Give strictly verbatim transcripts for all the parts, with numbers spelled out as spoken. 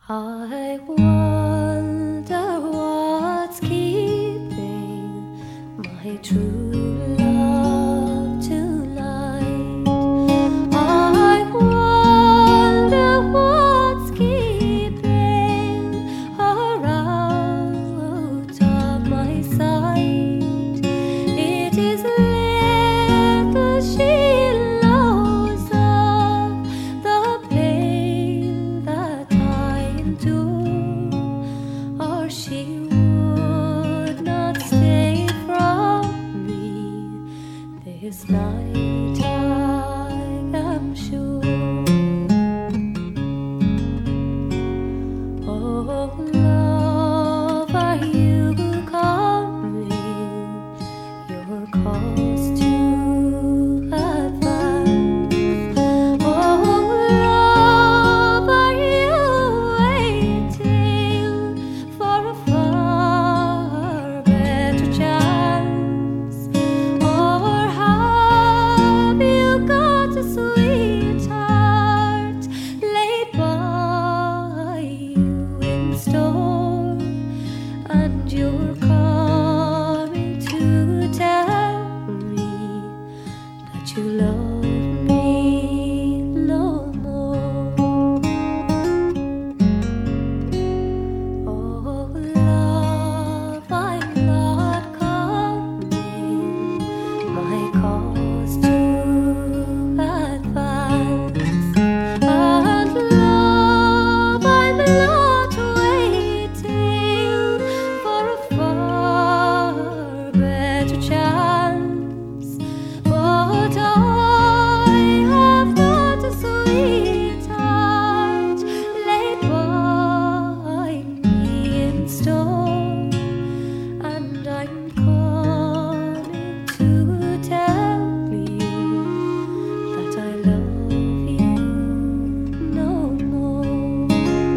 I wonder what's keeping my true love tonight. I wonder what's keeping her out of my sight. It is little she knows of the pain that I endure, or she would not stay from me this night, I am sure. Oh, love, are you coming? Your cause to advance. Oh, love, are you waiting for a far better chance? Or have you got a sweetheart laid by you in store, and you're coming to tell me that you love me no more? Oh, love, I'm not coming, my cause to advance. And love, I'm not waiting for a far better chance, but I have got a sweetheart laid by me in store, and I'm coming to tell you that I love you no more.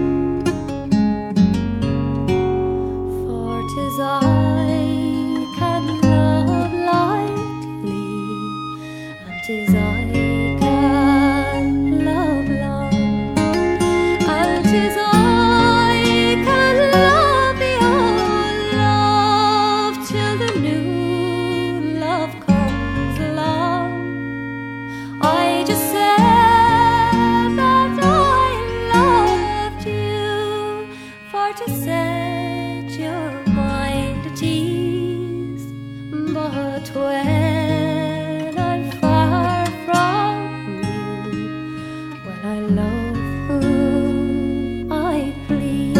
For 'tis I can love lightly, and 'tis I can love long, and 'tis I can love your love till the new love comes along. I just said that I loved you for to set your mind at ease, but when I'm far from you, well, I love whom I please.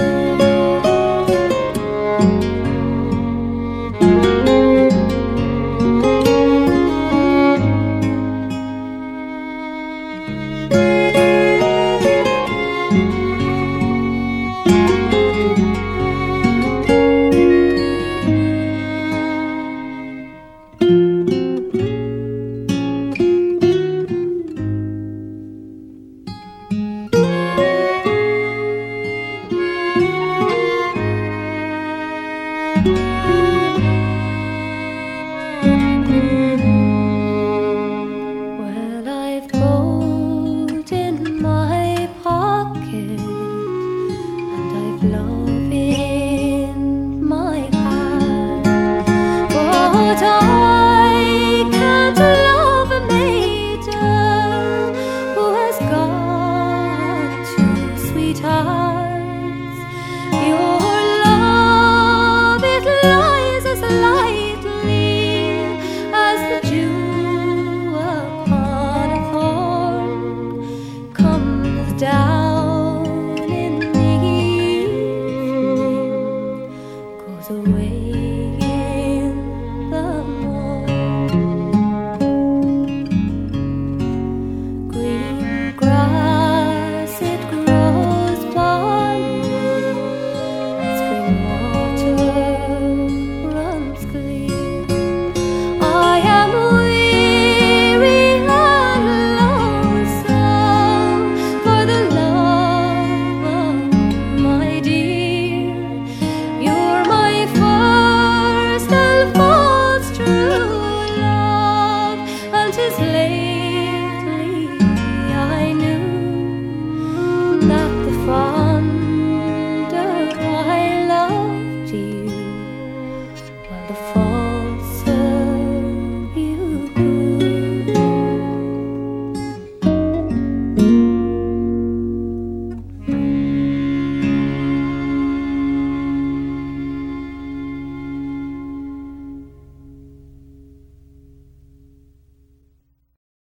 Well, I've gold in my pocket, and I've love in my heart, but I